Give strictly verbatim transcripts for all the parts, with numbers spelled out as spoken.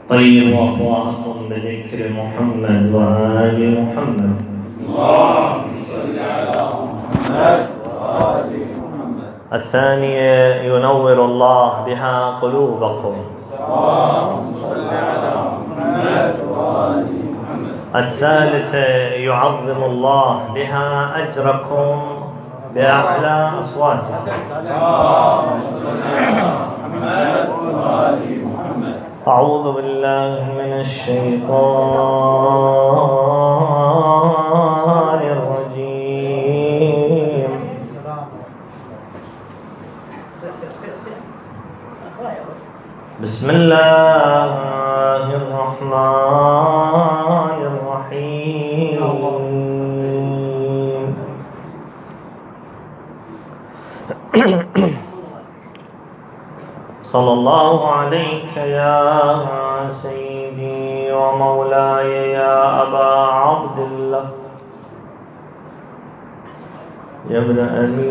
طيبوا أفواهكم بذكر محمد وآل محمد. اللهم صل على محمد وآل محمد. الثانية ينور الله بها قلوبكم. اللهم صل على محمد وآل محمد. الثالثة يعظم الله بها أجركم بأعلى أصواتكم. اللهم صل على محمد وآل محمد. أعوذ بالله من الشيطان الرجيم. بسم الله الرحمن الرحيم. صلى الله عليك يا سيدي ومولاي يا أبا عبد الله يا ابن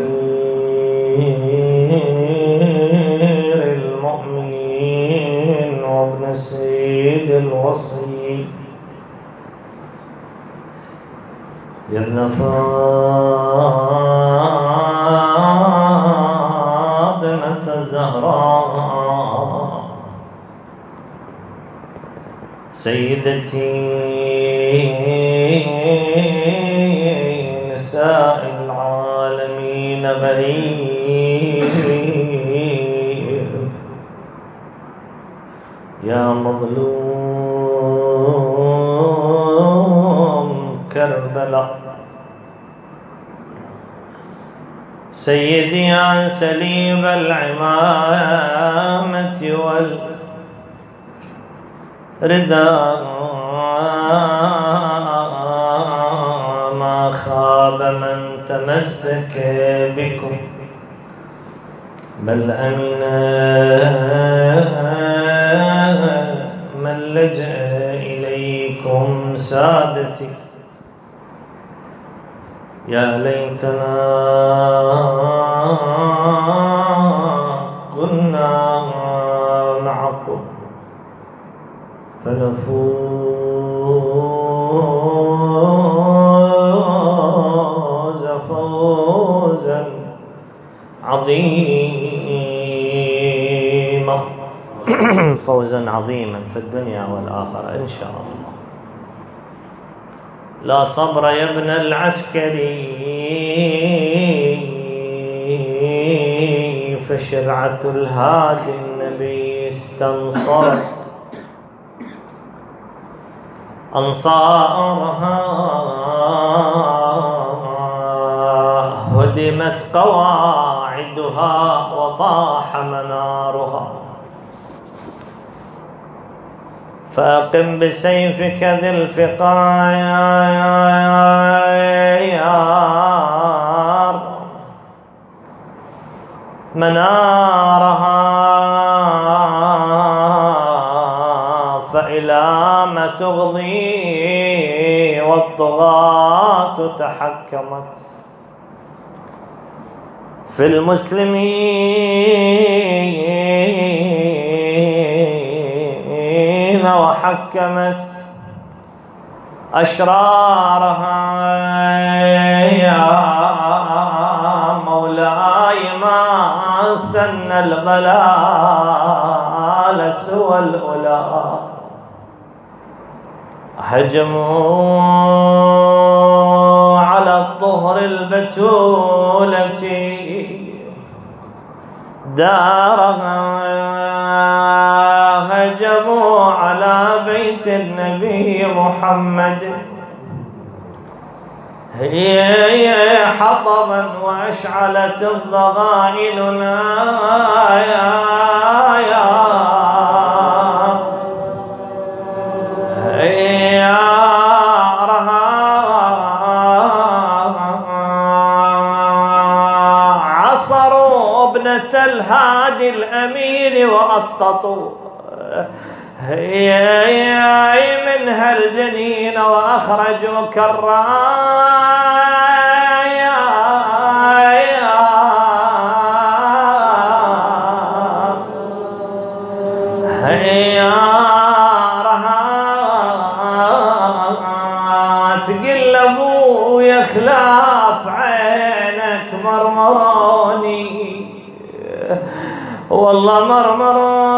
أمير المؤمنين وابن سيد الوصي يا ابن فاطمة الزهراء سيدتي نساء العالمين بريء يا مظلوم كربلاء سيدي يا سليب العمامة والرداء ما خاب من تمسك بكم بل أمن من لجأ إليكم سادتي يا ليتنا كنا معكم فنفوز فوزا عظيما فوزا عظيما في الدنيا والآخرة إن شاء الله. لا صبر يا ابن العسكري فشرعة الهادي النبي استنصرت أنصارها هدمت قواعدها وطاح منارها فأقم بسيفك ذي الفقار منارها فإلى ما تغضي والطغاة تحكمت في المسلمين وحكمت أشرارها يا مولاي ما سن الضلال سوى الأولى هجموا على الطهر البتولة دارها هجموا على بيت النبي محمد هي حطبا وأشعلت الضغائن عصروا ابنة الهادي الأمين وأسقطوا هي منها الجنين وأخرجوا كالرايا هي والله مرمروني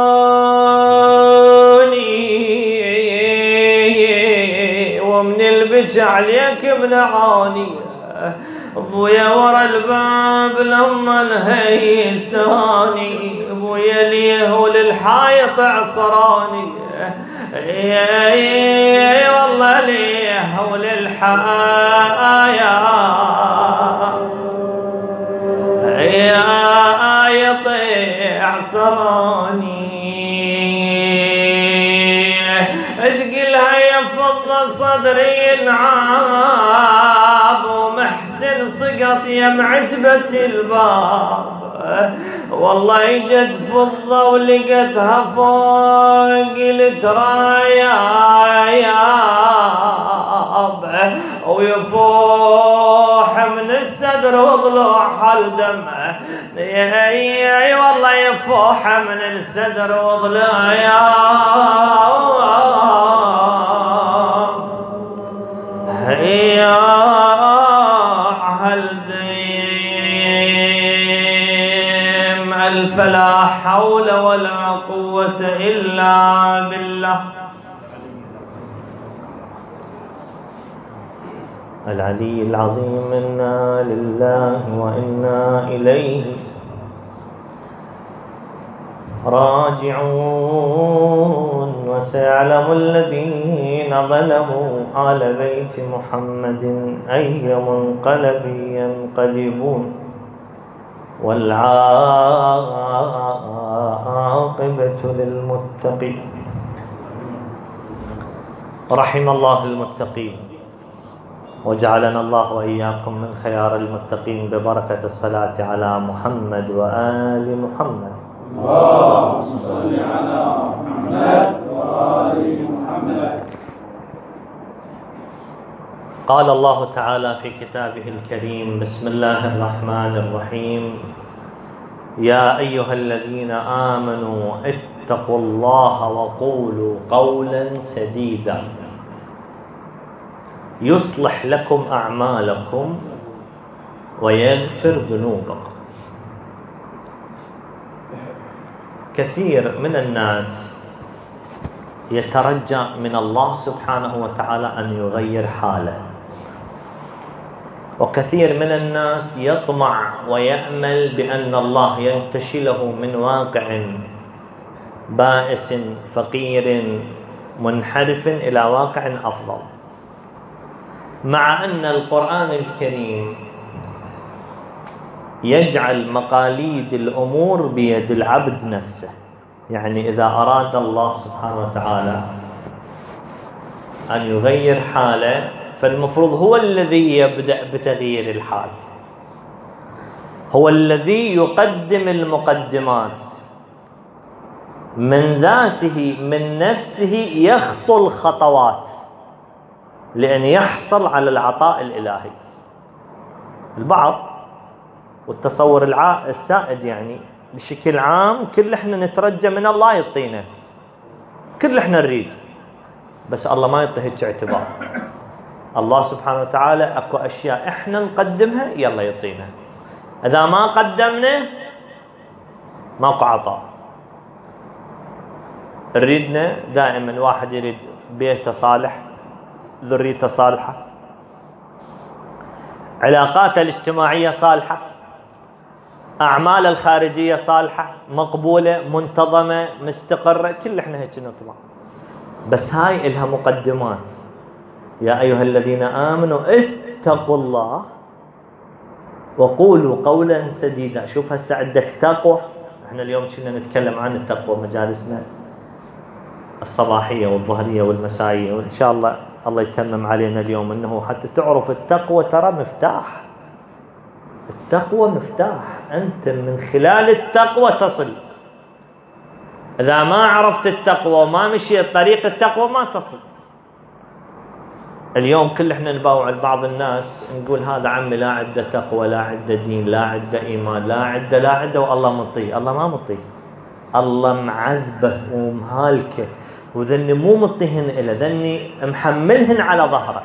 ومن البكى عليك بنعاني ابويا ورا الباب لما الهيساني ابويا ليه وللحايط عصراني اي والله ليه وللحايط عصراني تقلها يفض صدري ينعاب ومحسن سقط يم عتبة الباب والله اجت فضة ولقتها فوق التراياب ويفوح من الصدر وضلوع الدمع اي والله يفوح من الصدر وضلوع يا هالديم ألف لا حول ولا قوة إلا بالله العلي العظيم. إنا لله وإنا إليه راجعون. وسيعلم الذين ظلموا آل بيت محمد أي منقلب ينقلبون والعاقبة للمتقين. رحم الله المتقين وجعلنا الله وإياكم من خيار المتقين ببركة الصلاة على محمد وآل محمد. اللهم صل على محمد وآل محمد. قال الله تعالى في كتابه الكريم: بسم الله الرحمن الرحيم. يا أيها الذين آمنوا اتقوا الله وقولوا قولا سديدا يصلح لكم أعمالكم ويغفر ذنوبكم. كثير من الناس يترجى من الله سبحانه وتعالى أن يغير حاله، وكثير من الناس يطمع ويأمل بأن الله ينتشله من واقع بائس فقير منحرف إلى واقع أفضل، مع أن القرآن الكريم يجعل مقاليد الأمور بيد العبد نفسه. يعني إذا أراد الله سبحانه وتعالى أن يغير حاله فالمفروض هو الذي يبدأ بتغيير الحال، هو الذي يقدم المقدمات من ذاته من نفسه، يخطو الخطوات لأن يحصل على العطاء الإلهي. البعض والتصور السائد يعني بشكل عام كل احنا نترجى من الله يعطينا، كل احنا نريد، بس الله ما يعطي هيك اعتبار. الله سبحانه وتعالى اكو اشياء احنا نقدمها يلا يعطينا، اذا ما قدمنا ماكو عطاء. نريدنا دائما واحد يريد بيته صالح، ذريته صالحه، علاقاته الاجتماعيه صالحه، أعمال الخارجية صالحة مقبولة منتظمة مستقرة، كل احنا هيك نطلع. بس هاي إلها مقدمات. يا أيها الذين آمنوا اتقوا الله وقولوا قولا سديدا. شوف هسه عندك تقوى. احنا اليوم كنا نتكلم عن التقوى مجالسنا الصباحية والظهرية والمسائية، وإن شاء الله الله يتمم علينا اليوم أنه حتى تعرف التقوى ترى مفتاح. التقوى مفتاح، أنت من خلال التقوى تصل. إذا ما عرفت التقوى وما مشيت طريق التقوى ما تصل. اليوم كل احنا نباوع بعض الناس نقول هذا عمي لا عنده تقوى، لا عنده دين، لا عنده إيمان، لا عنده لا عنده والله مطيه. الله ما مطيه، الله معذبه ومهالكه، وذني مو مطيهن إله، ذني محملهن على ظهره.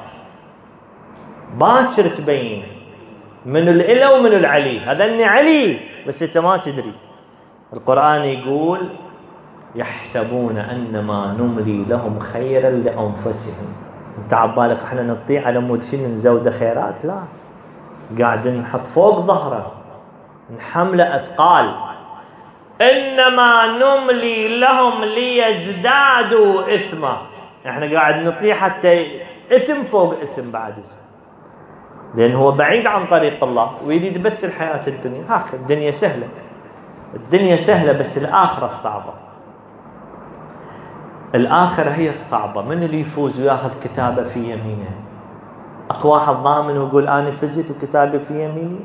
باكر تبين من الإله ومن العلي. هذا اني علي بس انت ما تدري، القرآن يقول يحسبون أنما نملي لهم خيرا لأنفسهم. انت عبالك احنا نطيع على مود شنو نزود خيرات؟ لا، قاعد نحط فوق ظهره نحمله أثقال. إنما نملي لهم ليزدادوا إثما. احنا قاعد نطيع حتى إثم فوق إثم بعد إثم، لأن هو بعيد عن طريق الله ويريد بس الحياة الدنيا. هكذا الدنيا سهلة، الدنيا سهلة بس الآخرة الصعبة. الآخرة هي الصعبة. من اللي يفوز وياخذ كتابه في يمينه؟ أكو واحد ضامن ويقول أنا فزت وكتابي في يميني؟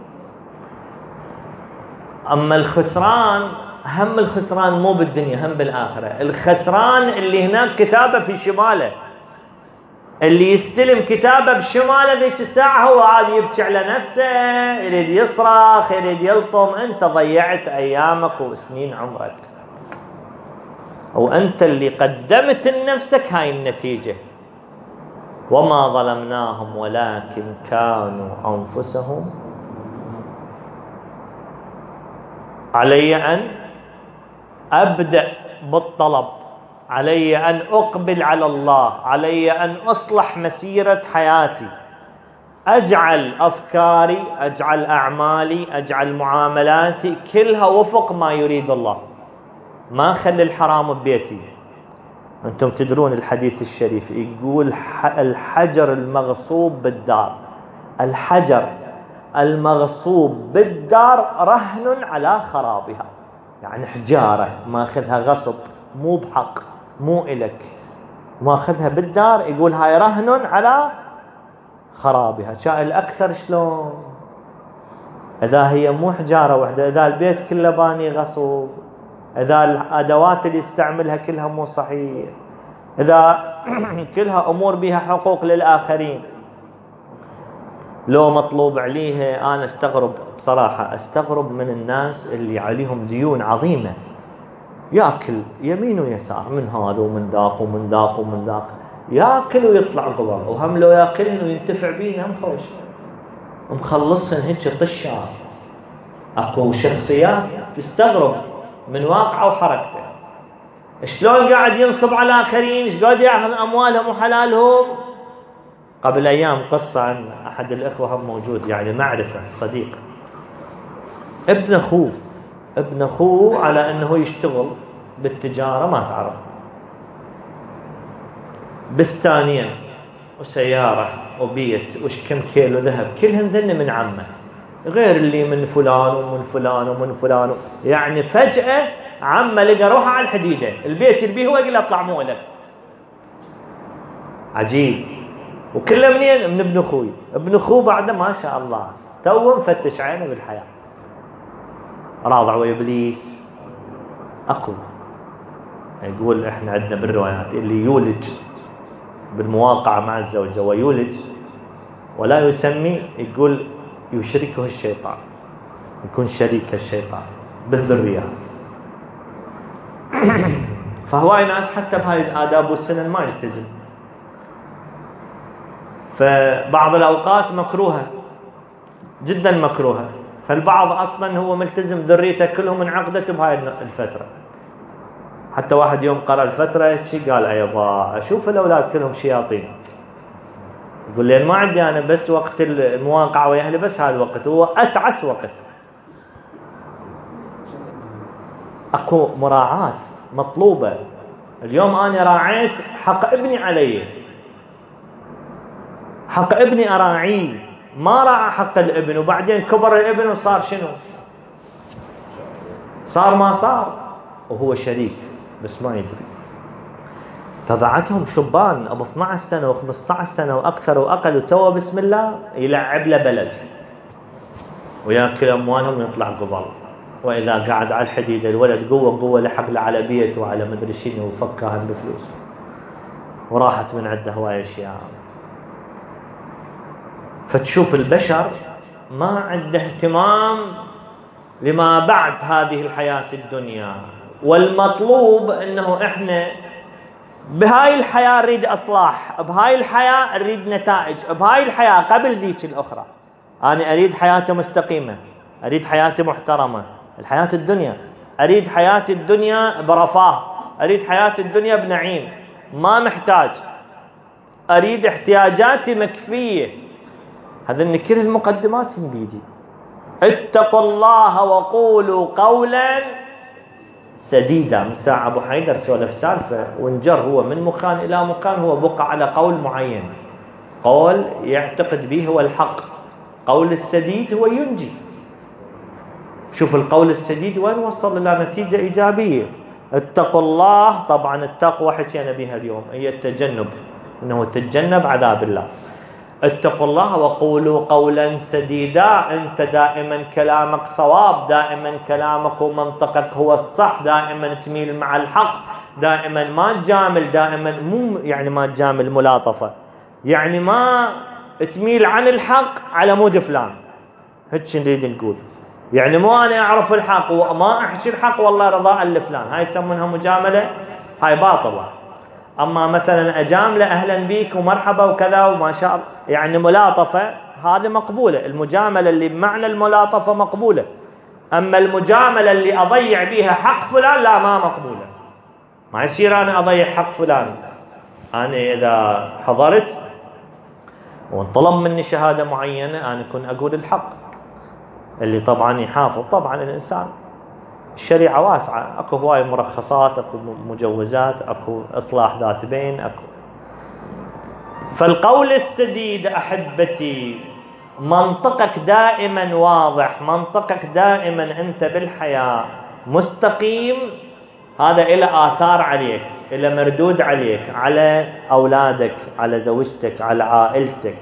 أما الخسران، هم الخسران مو بالدنيا هم بالآخرة. الخسران اللي هناك كتابه في شماله، اللي يستلم كتابه بشماله ذيك الساعة هو عاد يبكي على نفسه، يريد يصرخ، يريد يلطم. أنت ضيعت أيامك وسنين عمرك، وأنت اللي قدمت لنفسك هاي النتيجة. وما ظلمناهم ولكن كانوا أنفسهم. علي أن أبدأ بالطلب، علي أن أقبل على الله، علي أن أصلح مسيرة حياتي، أجعل أفكاري، أجعل أعمالي، أجعل معاملاتي كلها وفق ما يريد الله. ما خلي الحرام ببيتي. أنتم تدرون الحديث الشريف يقول الحجر المغصوب بالدار، الحجر المغصوب بالدار رهن على خرابها. يعني حجارة ماخذها غصب مو بحق، مو إلك، ماخذها بالدار، يقول هاي رهن على خرابها. شاء الأكثر شلون؟ إذا هي مو حجارة واحدة، إذا البيت كله باني غصب، إذا الأدوات اللي يستعملها كلها مو صحيح، إذا كلها أمور بها حقوق للآخرين، لو مطلوب عليها. أنا استغرب بصراحة، استغرب من الناس اللي عليهم ديون عظيمة، يأكل يمين ويسار من هذا ومن ذاك ومن ذاك ومن ذاك، يأكل ويطلع قبل، وهم لو يأكلهن وينتفع بيهن هم خوش مخلصهن هيك طشار. أكو شخصيات تستغرب من واقعه وحركته، شلون قاعد ينصب على الآخرين، شلون ياخذ أموالهم وحلالهم. قبل أيام قصة عن أحد الأخوة هم موجود، يعني معرفة صديق، ابن أخوه ابن أخوه على أنه يشتغل بالتجارة، ما تعرف، بستانين وسيارة وبيت وش كم كيلو ذهب، كلهن ذن من عمه، غير اللي من فلان ومن فلان ومن فلان. يعني فجأة عمه لقى روحه على الحديدة، البيت اللي بيه هو يقول اطلع مو لك. عجيب. وكله منين؟ من ابن أخوي. ابن أخوه بعده ما شاء الله تو مفتش عينه بالحياة، راضع وإبليس. أكو يقول إحنا عندنا بالروايات اللي يولج بالمواقعة مع الزوجة ويولج ولا يسمي، يقول يشركه الشيطان، يكون شريك الشيطان بالذرية. فهواي ناس حتى بهاي الآداب والسنن ما يلتزم، فبعض الأوقات مكروهة جدا مكروهة. فالبعض أصلا هو ملتزم ذريته كلهم انعقدت بهاي الفترة. حتى واحد يوم قرأ الفترة شي قال أيضا أشوف الأولاد كلهم شياطين، يقول لي ما عندي أنا بس وقت المواقعة ويا أهلي، بس هذا الوقت هو أتعس وقت. أكو مراعاة مطلوبة. اليوم أنا راعيت حق ابني علي، حق ابني أراعيه، ما راعى حق الابن، وبعدين كبر الابن وصار شنو؟ صار ما صار وهو شريك بس ما يدري. فبعتهم شبان ابو اثنعش سنه وخمسة عشر سنه واكثر واقل وتوه بسم الله يلعب له بلد وياكل اموالهم ويطلع قبل. واذا قاعد على الحديده الولد قوه قوه لحق له على بيته وعلى مدري شنو وفكاهن بفلوس وراحت من عنده هواي اشياء. فتشوف البشر ما عنده اهتمام لما بعد هذه الحياه الدنيا. والمطلوب انه احنا بهاي الحياة نريد أصلاح، بهاي الحياة نريد نتائج، بهاي الحياة قبل ذيك الأخرى. أنا أريد حياة مستقيمة، أريد حياة محترمة. الحياة الدنيا أريد حياتي الدنيا برفاه، أريد حياتي الدنيا بنعيم، ما محتاج، أريد احتياجاتي مكفية. هذا كل المقدمات من بيدي. اتقوا الله وقولوا قولا سديدا. من ساعة أبو حيدر سولف سالفة وانجر هو من مكان إلى مكان، هو بقى على قول معين، قول يعتقد به هو الحق، قول السديد هو ينجي. شوف القول السديد وين وصل إلى نتيجة إيجابية. اتقوا الله، طبعا التقوى حكينا بها اليوم هي التجنب، إنه تتجنب عذاب الله. اتقوا الله وقولوا قولا سديدا. أنت دائما كلامك صواب، دائما كلامك ومنطقك هو الصح، دائما تميل مع الحق، دائما ما تجامل، دائما مو يعني ما تجامل ملاطفة، يعني ما تميل عن الحق على مود فلان. هيك نريد نقول، يعني مو أنا أعرف الحق وما أحكي الحق والله رضاء لفلان، هاي يسمونها مجاملة، هاي باطلة. أما مثلا أجامله أهلا بيك ومرحبا وكذا وما شاء الله، يعني ملاطفة، هذه مقبولة. المجاملة اللي بمعنى الملاطفة مقبولة. أما المجاملة اللي أضيع بيها حق فلان لا، ما مقبولة. ما يصير أنا أضيع حق فلان. أنا إذا حضرت وانطلب مني شهادة معينة أنا كن أقول الحق، اللي طبعا يحافظ. طبعا الإنسان الشريعة واسعة، اكو هواي مرخصات، اكو مجوزات، اكو اصلاح ذات بين، اكو. فالقول السديد احبتي، منطقك دائما واضح، منطقك دائما انت بالحياة مستقيم، هذا إلى آثار عليك، إلى مردود عليك، على أولادك، على زوجتك، على عائلتك.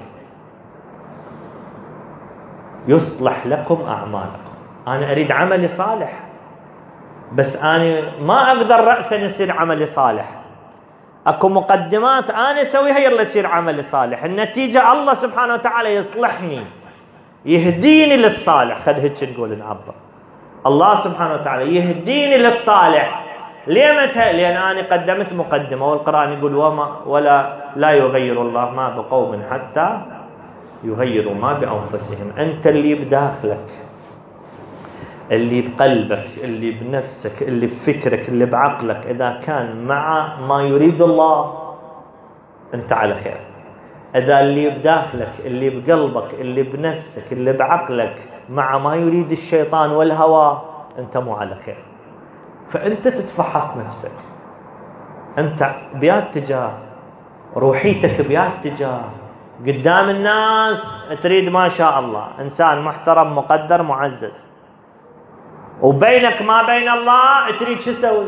يصلح لكم أعمالكم. أنا أريد عملي صالح، بس أنا ما أقدر رأسا يصير عملي صالح. أكو مقدمات أنا أسويها يلا يصير عملي صالح. النتيجة الله سبحانه وتعالى يصلحني، يهديني للصالح. خد هيك نقول نعبر، الله سبحانه وتعالى يهديني للصالح. ليه متى؟ لأن أنا قدمت مقدمة، والقرآن يقول وما ولا لا يغير الله ما بقوم حتى يغيروا ما بأنفسهم. أنت اللي بداخلك، اللي بقلبك، اللي بنفسك، اللي بفكرك، اللي بعقلك، إذا كان مع ما يريد الله أنت على خير. إذا اللي بداخلك، اللي بقلبك، اللي بنفسك، اللي بعقلك مع ما يريد الشيطان والهوى أنت مو على خير. فأنت تتفحص نفسك، أنت بيات اتجاه، روحيتك بيات اتجاه. قدام الناس تريد ما شاء الله إنسان محترم مقدر معزز، وبينك ما بين الله تريد شو تسوي؟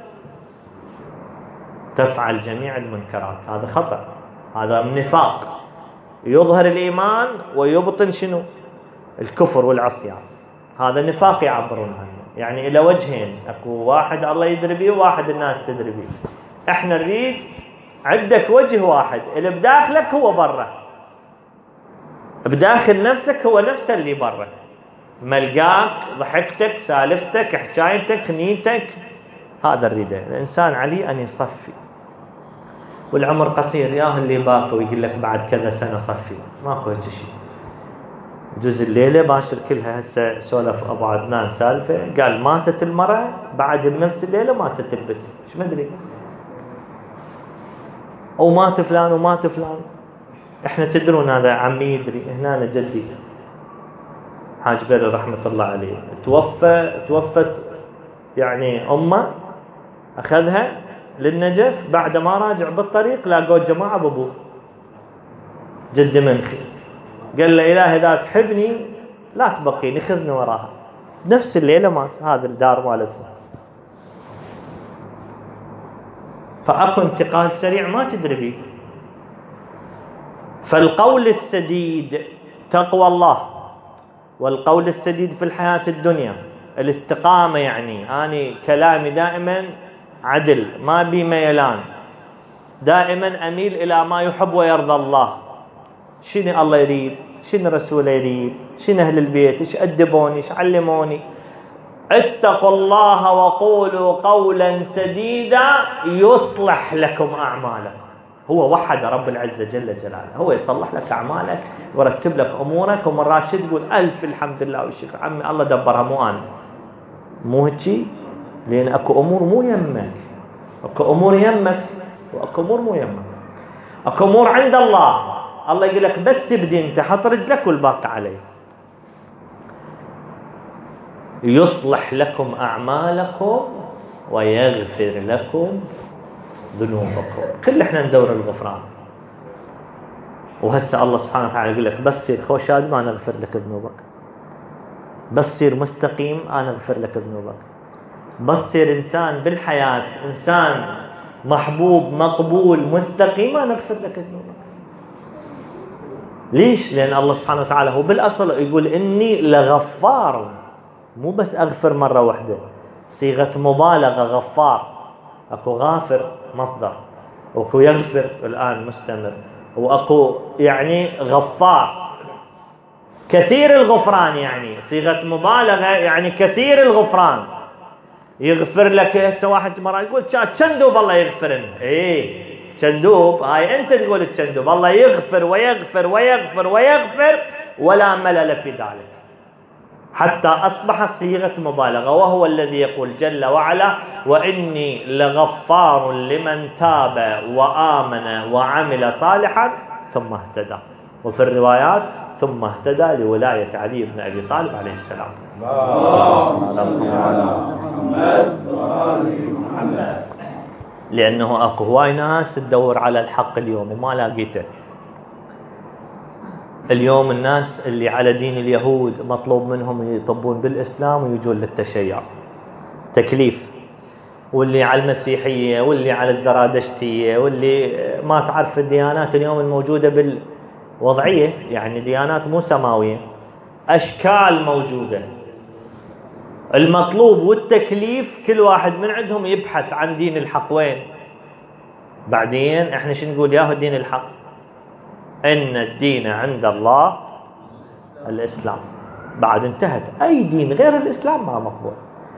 تفعل جميع المنكرات. هذا خطأ، هذا نفاق. يظهر الإيمان ويبطن شنو؟ الكفر والعصيان. هذا نفاق يعبرون عنه. يعني إلى وجهين، أكو واحد الله يدري بيه وواحد الناس تدري بيه. إحنا نريد عندك وجه واحد، اللي بداخلك هو برا، بداخل نفسك هو نفسه اللي برا. ملقاك، ضحكتك، سالفتك، حكايتك، نيتك، هذا نريده. الإنسان عليه أن يصفي، والعمر قصير. ياه اللي باقي ويقول لك بعد كذا سنة صفي، ماكو هيك شيء. جزء الليلة باشر كلها. هسه سولف أبو عدنان سالفة، قال ماتت المرأة بعد بنفس الليلة ماتت البنت، ايش ما ادري، ومات فلان ومات فلان. احنا تدرون هذا عمي يدري، هنا أنا جدي حاج بيري رحمة الله عليه توفى، توفت يعني أمه، أخذها للنجف، بعد ما راجع بالطريق لاقوا الجماعة بابوه جد منخي. قال له إلهي إذا تحبني لا تبقيني، خذني وراها. نفس الليلة مات. هذا الدار مالتهم. فأكو انتقال سريع ما تدري بيه. فالقول السديد تقوى الله، والقول السديد في الحياة الدنيا الاستقامة. يعني أنا كلامي دائما عدل، ما بي ميلان، دائما أميل إلى ما يحب ويرضى الله. شنو الله يريد، شنو رسوله يريد، شنو أهل البيت إيش أدبوني، إيش علموني. اتقوا الله وقولوا قولا سديدا يصلح لكم أعمالكم. هو وحد رب العزة جل جلاله، هو يصلح لك أعمالك ويرتب لك أمورك. ومرات شو تقول؟ ألف الحمد لله والشكر، عمي الله دبرها مو أنا، مو هيك. لأن أكو أمور مو يمك، أكو أمور يمك وأكو أمور مو يمك. أكو أمور عند الله، الله يقول لك بس بدي أنت حط رجلك والباقي عليه. يصلح لكم أعمالكم ويغفر لكم ذنوبكم. كل احنا ندور الغفران، وهسه الله سبحانه وتعالى يقول لك بس سير خوشاد ما نغفر لك ذنوبك، بس سير مستقيم انا اغفر لك ذنوبك، بس سير انسان بالحياه انسان محبوب مقبول مستقيم انا اغفر لك ذنوبك. ليش؟ لان الله سبحانه وتعالى هو بالاصل يقول اني لغفار، مو بس اغفر مره واحده، صيغه مبالغه غفار. اكو غافر مصدر، واكو يغفر الان مستمر، واكو يعني غفار كثير الغفران، يعني صيغه مبالغه يعني كثير الغفران. يغفر لك. هسه واحد مره يقول كندوب الله يغفرن، ايه كندوب هاي انت تقول الكندوب، الله يغفر ويغفر ويغفر ويغفر ولا ملل في ذلك، حتى أصبح صيغة مبالغة. وهو الذي يقول جل وعلا وإني لغفار لمن تاب وآمن وعمل صالحا ثم اهتدى. وفي الروايات ثم اهتدى لولاية علي بن أبي طالب عليه السلام. لأنه أكو هواي ناس تدور على الحق اليوم وما لاقيته. اليوم الناس اللي على دين اليهود مطلوب منهم يطبون بالإسلام ويجون للتشيع تكليف، واللي على المسيحية واللي على الزرادشتية واللي ما تعرف الديانات اليوم الموجودة بالوضعية، يعني ديانات مو سماوية، أشكال موجودة. المطلوب والتكليف كل واحد من عندهم يبحث عن دين الحق وين. بعدين احنا شو نقول؟ ياهو دين الحق إن الدين عند الله الإسلام. بعد انتهت. أي دين غير الإسلام ما مقبول.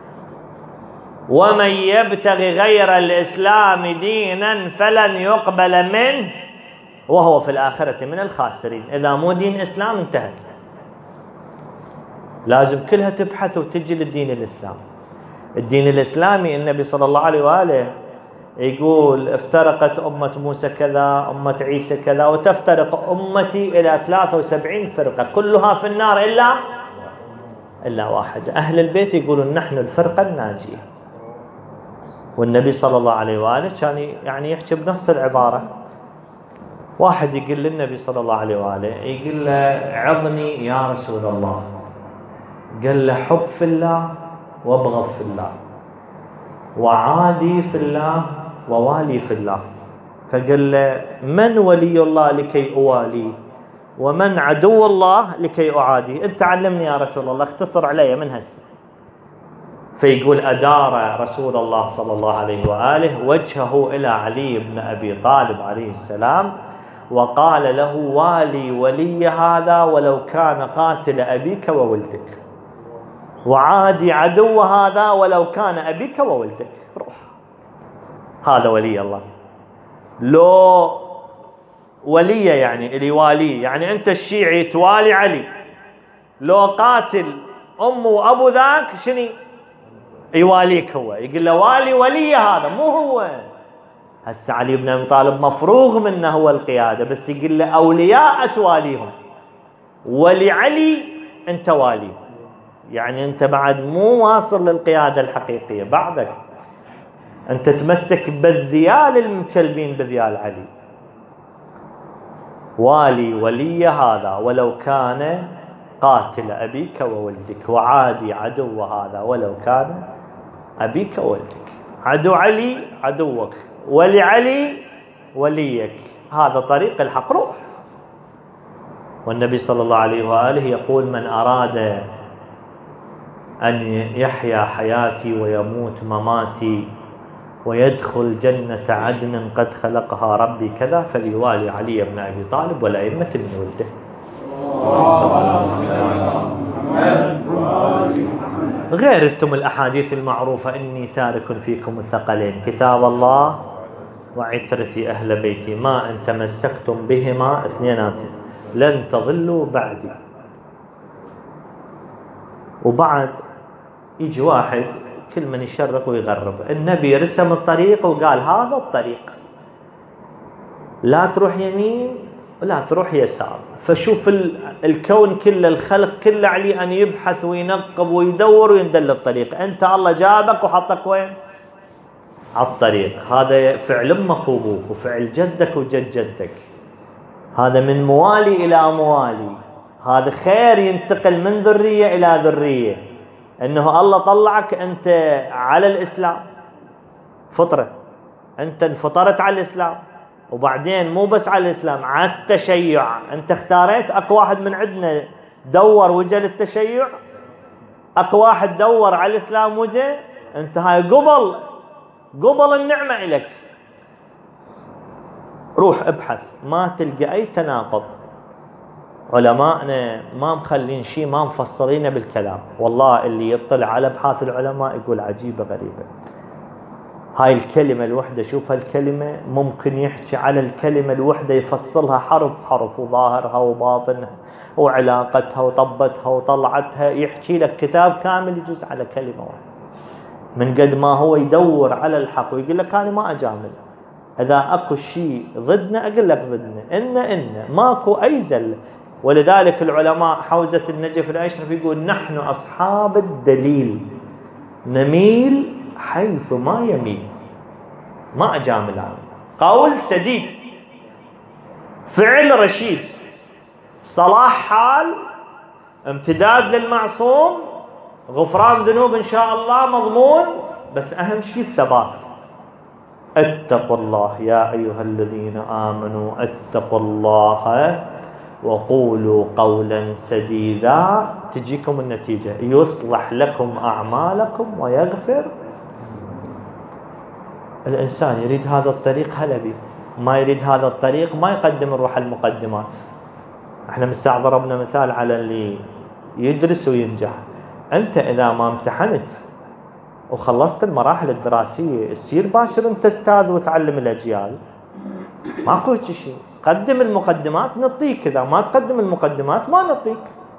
ومن يبتغي غير الإسلام دينا فلن يقبل منه وهو في الآخرة من الخاسرين. إذا مو دين إسلام انتهت. لازم كلها تبحث وتجي للدين الإسلام. الدين الإسلامي النبي صلى الله عليه وآله يقول افترقت أمة موسى كذا، أمة عيسى كذا، وتفترق أمتي إلى ثلاثة وسبعين فرقة كلها في النار إلا إلا واحدة. أهل البيت يقولون نحن الفرقة الناجية. والنبي صلى الله عليه وآله كان يعني يحكي بنص العبارة. واحد يقول للنبي صلى الله عليه وآله يقول له عظني يا رسول الله. قال له حب في الله وابغض في الله، وعادي في الله ووالي في الله. فقال له من ولي الله لكي أوالي، ومن عدو الله لكي أعادي؟ أنت علمني يا رسول الله، اختصر علي من هسه. فيقول أدار رسول الله صلى الله عليه وآله وجهه إلى علي بن أبي طالب عليه السلام وقال له والي ولي هذا ولو كان قاتل أبيك وولدك، وعادي عدو هذا ولو كان أبيك وولدك. روح، هذا ولي الله. لو ولي يعني اللي والي، يعني أنت الشيعي توالي علي، لو قاتل أمه وأبو ذاك شني يواليك هو. يقول له والي ولي هذا مو هو. هسه علي بن أبي طالب مفروغ منه هو القيادة، بس يقول له أولياء تواليهم، ولعلي أنت والي. يعني أنت بعد مو واصل للقيادة الحقيقية، بعدك أنت تمسك بالذيال المكلبين بذيال علي. والي ولي هذا ولو كان قاتل أبيك وولدك، وعادي عدو هذا ولو كان أبيك وولدك. عدو علي عدوك، ولعلي وليك. هذا طريق الحق. روح. والنبي صلى الله عليه وآله يقول من أراد أن يحيا حياتي ويموت مماتي ويدخل جنة عدن قد خلقها ربي كذا فليوالي علي بن أبي طالب والأئمة من ولده. غير انتم الأحاديث المعروفة إني تارك فيكم الثقلين كتاب الله وعترتي أهل بيتي ما إن تمسكتم بهما اثنينات لن تضلوا بعدي. وبعد يجي واحد كل من يشرق ويغرب. النبي رسم الطريق وقال هذا الطريق، لا تروح يمين ولا تروح يسار. فشوف الكون كله، الخلق كله عليه أن يبحث وينقب ويدور ويندل الطريق. أنت الله جابك وحطك وين؟ على الطريق. هذا فعل أمك وأبوك وفعل جدك وجد جدك، هذا من موالي إلى موالي، هذا خير ينتقل من ذرية إلى ذرية. أنه الله طلعك أنت على الإسلام فطرة، أنت انفطرت على الإسلام، وبعدين مو بس على الإسلام، على التشيع. أنت اختاريت. أكو واحد من عندنا دور وجه للتشيع، أكو واحد دور على الإسلام وجه. أنت هاي قبل قبل النعمة إليك. روح ابحث ما تلقى أي تناقض. علماءنا ما مخلين شيء، ما مفصلين بالكلام. والله اللي يطلع على ابحاث العلماء يقول عجيبة غريبة. هاي الكلمة الوحدة، شوف هالكلمة ممكن يحكي على الكلمة الوحدة يفصلها حرف حرف، وظاهرها وباطنها وعلاقتها وطبتها وطلعتها، يحكي لك كتاب كامل يجوز على كلمة واحدة. من قد ما هو يدور على الحق ويقول لك أنا ما أجامل. إذا أكو شيء ضدنا أقول لك ضدنا، إن إن ماكو أي زل. ولذلك العلماء حوزة النجف الأشرف يقول نحن أصحاب الدليل نميل حيث ما يميل. ما أجامل عنه. قول سديد، فعل رشيد، صلاح حال، امتداد للمعصوم، غفران ذنوب إن شاء الله مضمون. بس أهم شيء الثبات. اتقوا الله يا أيها الذين آمنوا اتقوا الله وقولوا قولا سديدا، تجيكم النتيجة، يصلح لكم أعمالكم ويغفر. الإنسان يريد هذا الطريق هلا بيه، ما يريد هذا الطريق ما يقدم الروح المقدمات. احنا من الساعة ضربنا مثال على اللي يدرس وينجح. أنت إذا ما امتحنت وخلصت المراحل الدراسية تصير باشر أنت أستاذ وتعلم الأجيال. ماكو شيء. قدم المقدمات نعطيك، إذا ما تقدم المقدمات ما نعطيك.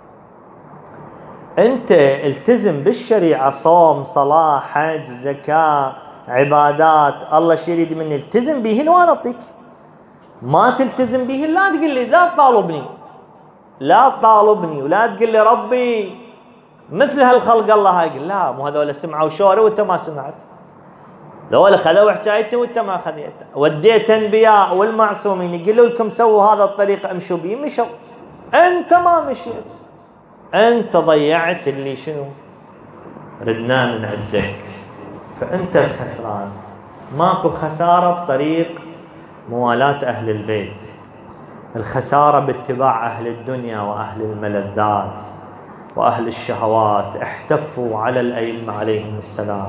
أنت التزم بالشريعة، صوم صلاة حج زكاة عبادات، الله شي يريد مني التزم به وأنا أعطيك. ما تلتزم به لا تقول لي لا تطالبني، لا تطالبني ولا تقول لي ربي مثل هالخلق الله. هاي يقول لا، مو هذول سمعوا شوري وانت ما سمعت، ذولا خذوا حكايتي وانت ما خذيت. وديت انبياء والمعصومين يقولوا لكم سووا هذا الطريق امشوا به، مشوا، انت ما مشيت، انت ضيعت اللي شنو ردنا من عندك. فانت الخسران. ماكو خساره بطريق موالاه اهل البيت، الخساره باتباع اهل الدنيا واهل الملذات وأهل الشهوات. احتفوا على الأئمة عليهم السلام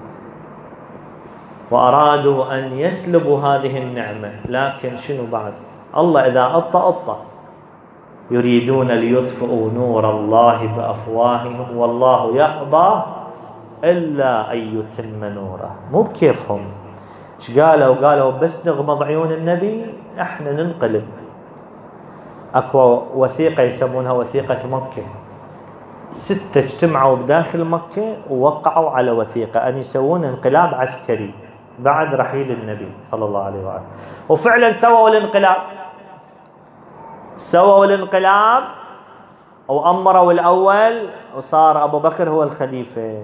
وأرادوا أن يسلبوا هذه النعمة، لكن شنو بعد؟ الله إذا أطى أطى. يريدون ليطفئوا نور الله بأفواههم والله يأبى إلا أن يتم نوره. مو بكيفهم. ايش قالوا؟ قالوا بس نغمض عيون النبي احنا ننقلب. أكو وثيقة يسمونها وثيقة مكة، ستة اجتمعوا بداخل مكة ووقعوا على وثيقة أن يسوون انقلاب عسكري بعد رحيل النبي صلى الله عليه وآله. وفعلا سووا الانقلاب، سووا الانقلاب وأمروا الأول وصار أبو بكر هو الخليفة.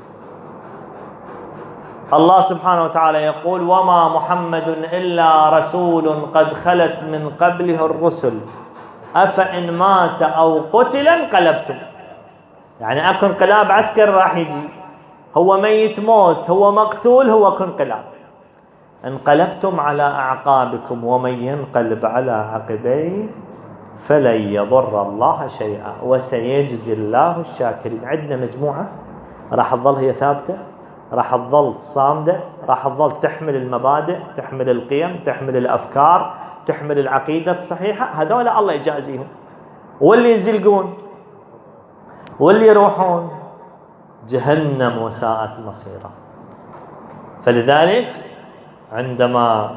الله سبحانه وتعالى يقول وما محمد إلا رسول قد خلت من قبله الرسل أفإن مات أو قتل انقلبتم. يعني أكو انقلاب عسكري راح يجي، هو ميت موت، هو مقتول، هو انقلاب. انقلبتم على أعقابكم ومن ينقلب على عقبيه فلن يضر الله شيئا وسيجزي الله الشاكرين. عندنا مجموعة راح تظل هي ثابتة، راح تظل صامدة، راح تظل تحمل المبادئ، تحمل القيم، تحمل الأفكار، تحمل العقيدة الصحيحة. هذول الله يجازيهم. واللي يزلقون واللي يروحون جهنم وساءت مصيرا. فلذلك عندما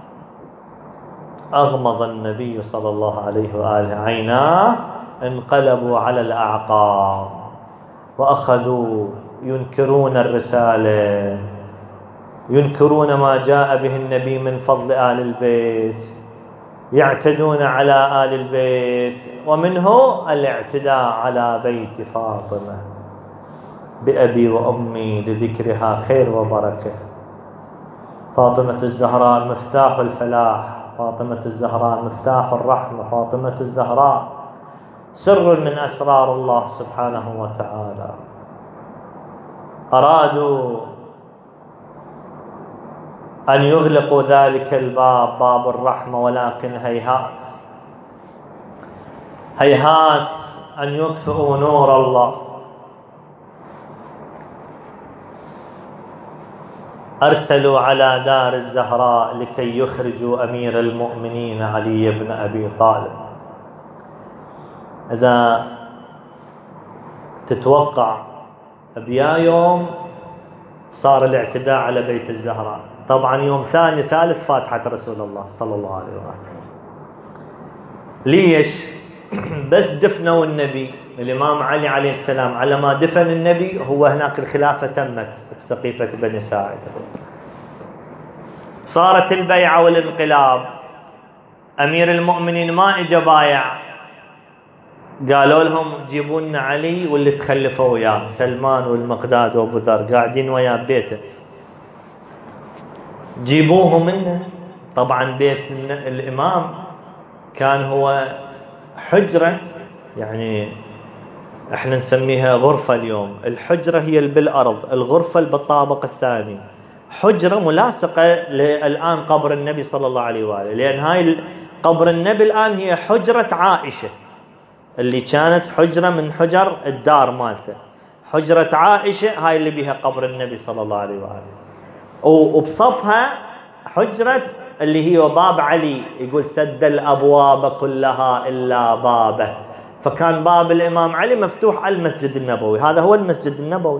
أغمض النبي صلى الله عليه وآله عيناه انقلبوا على الأعقاب وأخذوا ينكرون الرسالة، ينكرون ما جاء به النبي من فضل آل البيت، يعتدون على آل البيت، ومنه الاعتداء على بيت فاطمة بأبي وأمي لذكرها خير وبركة. فاطمة الزهراء مفتاح الفلاح، فاطمة الزهراء مفتاح الرحمة، فاطمة الزهراء سر من أسرار الله سبحانه وتعالى. أرادوا أن يغلقوا ذلك الباب، باب الرحمة، ولكن هيهات هيهات أن يطفئوا نور الله. أرسلوا على دار الزهراء لكي يخرجوا أمير المؤمنين علي بن أبي طالب. إذا تتوقع بيا يوم صار الاعتداء على بيت الزهراء، طبعا يوم ثاني ثالث فاتحة رسول الله صلى الله عليه وآله. ليش؟ بس دفنوا النبي الإمام علي عليه السلام، على ما دفن النبي هو هناك الخلافة تمت بسقيفة بني ساعدة، صارت البيعة والانقلاب. أمير المؤمنين ما إجا بايع، قالوا لهم جيبوا لنا علي واللي تخلفوا وياه سلمان والمقداد وابو ذر قاعدين وياه ببيته، جيبوه منه. طبعا بيت الإمام كان هو حجرة، يعني احنا نسميها غرفة اليوم، الحجرة هي اللي بالأرض، الغرفة اللي بالطابق الثاني، حجرة ملاصقة الآن قبر النبي صلى الله عليه وآله، لأن هاي قبر النبي الآن هي حجرة عائشة اللي كانت حجرة من حجر الدار مالته، حجرة عائشة هاي اللي بها قبر النبي صلى الله عليه وآله، وبصفها حجرة اللي هي باب علي، يقول سد الأبواب كلها إلا بابه، فكان باب الإمام علي مفتوح على المسجد النبوي، هذا هو المسجد النبوي.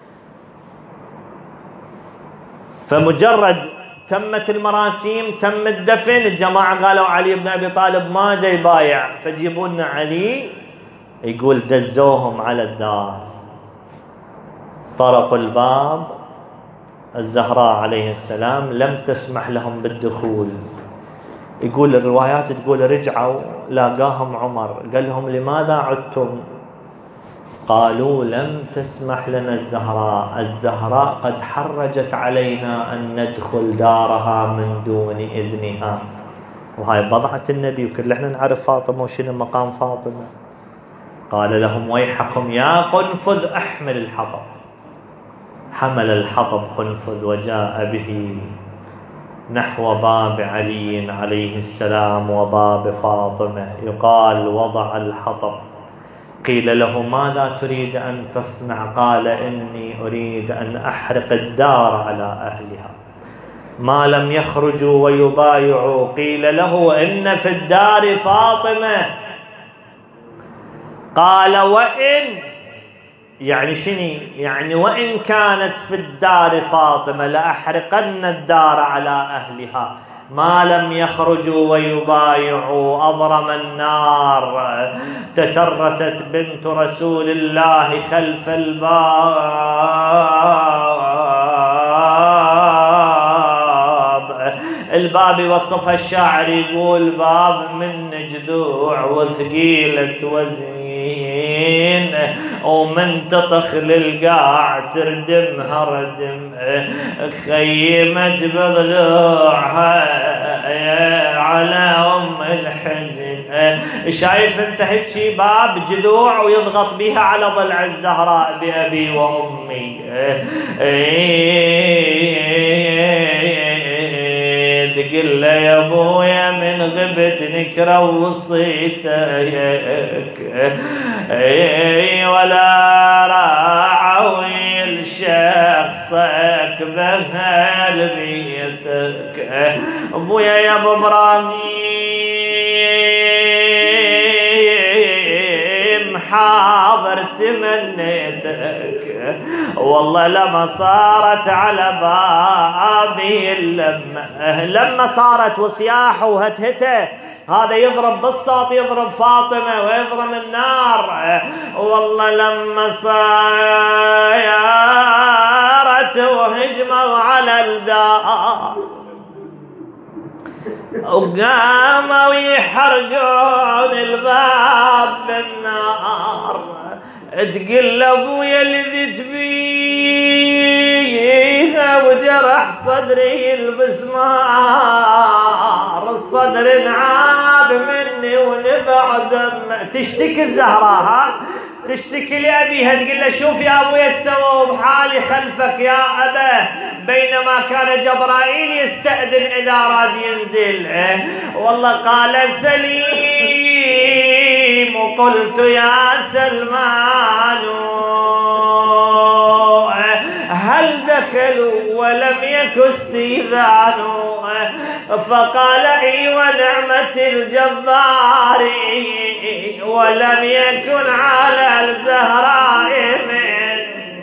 فمجرد تمت المراسيم تم الدفن، الجماعة قالوا علي بن أبي طالب ما جاي بايع، فجيبوا لنا علي. يقول دزوهم على الدار، طرقوا الباب، الزهراء عليه السلام لم تسمح لهم بالدخول. يقول الروايات تقول رجعوا لاقاهم عمر، قال لهم لماذا عدتم؟ قالوا لم تسمح لنا الزهراء، الزهراء قد حرجت علينا أن ندخل دارها من دون إذنها. وهاي بضعة النبي، وكل احنا نعرف فاطمة وشنو مقام فاطمة. قال لهم ويحكم يا قنفذ احمل الحطب. حمل الحطب قنفذ وجاء به نحو باب علي عليه السلام وباب فاطمة، يقال وضع الحطب. قيل له ماذا تريد أن تصنع؟ قال إني أريد أن أحرق الدار على أهلها ما لم يخرجوا ويبايعوا. قيل له إن في الدار فاطمة. قال وإن، يعني شني؟ يعني وإن كانت في الدار فاطمة لأحرقن الدار على أهلها ما لم يخرجوا ويبايعوا. أضرم النار، تترست بنت رسول الله خلف الباب. الباب يوصفها الشاعر يقول باب من جذوع وثقيلة وزن، ومن تطخ للقاع تردمها ردم، خيمت بضلوعها على أم الحزن. شايف انت هيك باب جذوع ويضغط بها على ضلع الزهراء بأبي وأمي. تقول له يا ابويا من غبت نكره وصيتك، ولا راعوي لشخصك بهال بيتك. ابويا يا ابو ابراهيم حاضر تمنيتك، والله لما صارت على بابي اللمة لما صارت وصياح وهتهته هذا يضرب بالصوت يضرب فاطمة ويضرب النار. والله لما صارت وهجموا على الدار وقاموا يحرقون الباب بالنار، تقل ابويا لذت بيها وجرح صدري المسمار، الصدر انعاب مني ونبع دم. تشتكي الزهراء تشتكي لأبيها تقول له شوف يا أبويا السووا بحالي خلفك يا أبا، بينما كان جبرائيل يستأذن إذا أراد ينزل. والله قال سليم وقلت يا سلمان هل دخلوا ولم يك استئذان؟ فقال اي ونعمة الجبار ولم يكن على الزهراء من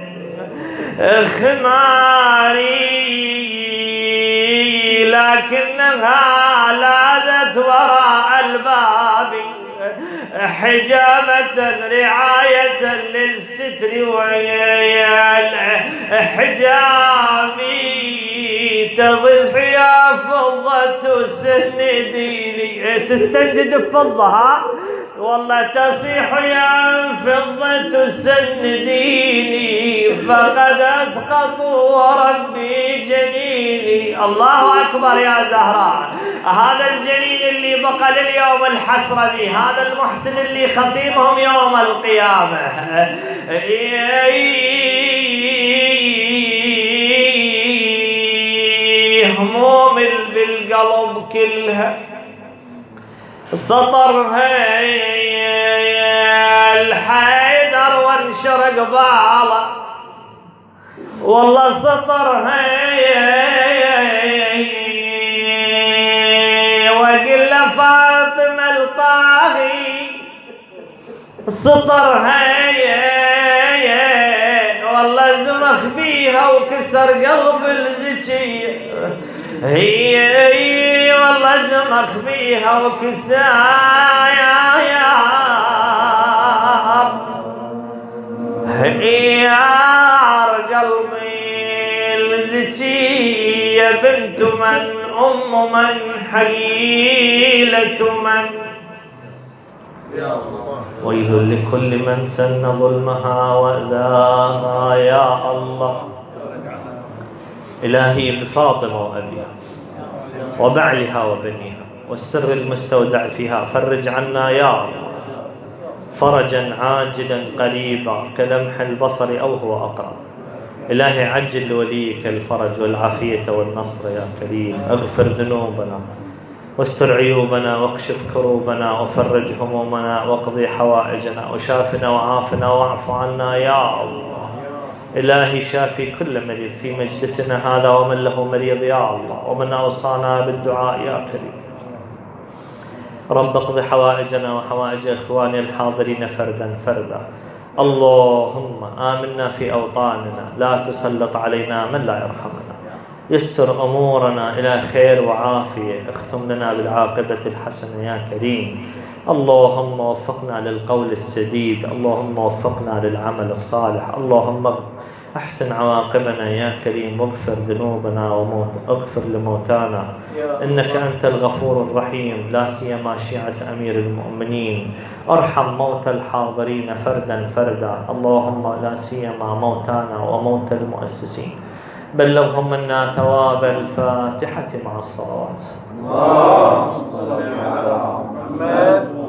خماري، لكنها لاذت وراء الباب حجابة رعاية للستر وهي حجابي تضف يا فضة سنديني. تستنجد بفضها والله تصيح يا فضة سنديني فقد أسقطوا وربي جنيني. الله أكبر يا زهراء، هذا الجنين اللي بقى لليوم الحسرة به، هذا المحسن اللي خصيمهم يوم القيامة. هموم بالقلب كلها سطرها الحيدر وانشرق باله، والله سطرها وقل فاطمة الطاغي سطرها والله زمخ بيها وكسر قلب الزكية، هي والله زمخ بيها وكسر هي قلبي الزكية بنت من أم من حليلة من. ويل لكل من سن ظلمها وأذاها يا الله. إلهي بفاطمة وأبيها وبعلها وبنيها والسر المستودع فيها فرج عنا يا الله فرجا عاجلا قريبا كلمح البصر أو هو أقرب. إلهي عجل لوليك الفرج والعافية والنصر يا كريم. اغفر ذنوبنا واستر عيوبنا واكشف كروبنا وفرج همومنا واقضي حوائجنا وشافنا وعافنا واعف عنا يا الله. إلهي شافي كل مريض في مجلسنا هذا ومن له مريض يا الله، ومن أوصانا بالدعاء يا كريم. رب اقضي حوائجنا وحوائج إخواني الحاضرين فردا فردا. اللهم آمنا في أوطاننا، لا تسلط علينا من لا يرحمنا، يسر أمورنا إلى خير وعافية، اختم لنا بالعاقبة الحسنة يا كريم. اللهم وفقنا للقول السديد، اللهم وفقنا للعمل الصالح، اللهم أحسن عواقبنا يا كريم، واغفر ذنوبنا وموت اغفر لموتانا إنك أنت الغفور الرحيم، لا سيما شيعة أمير المؤمنين. ارحم موتى الحاضرين فردا فردا، اللهم لا سيما موتانا وموتى المؤسسين. بلغهم منا ثواب الفاتحة مع الصلوات. اللهم صل على محمد.